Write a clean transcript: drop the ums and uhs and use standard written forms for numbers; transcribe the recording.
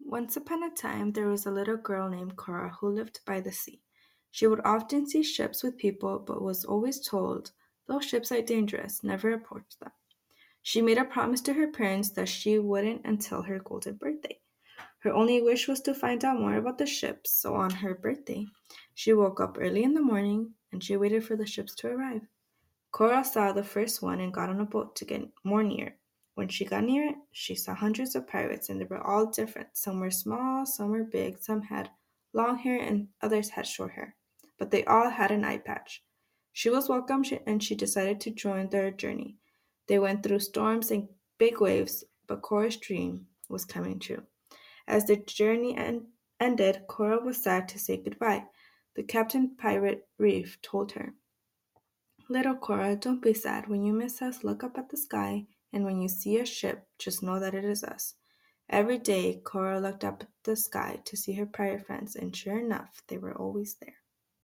Once upon a time, there was a little girl named Cora who lived by the sea. She would often see ships with people, but was always told, "Those ships are dangerous, never approach them." She made a promise to her parents that she wouldn't until her golden birthday. Her only wish was to find out more about the ships, so on her birthday, she woke up early in the morning and she waited for the ships to arrive. Cora saw the first one and got on a boat to get more near. When she got near it, she saw hundreds of pirates, and they were all different. Some were small, some were big, some had long hair, and others had short hair. But they all had an eye patch. She was welcome and she decided to join their journey. They went through storms and big waves, but Cora's dream was coming true. As the ended, Cora was sad to say goodbye. The Captain Pirate Reef told her, "Little Cora, don't be sad. When you miss us, look up at the sky, and when you see a ship, just know that it is us." Every day, Cora looked up at the sky to see her pirate friends, and sure enough, they were always there.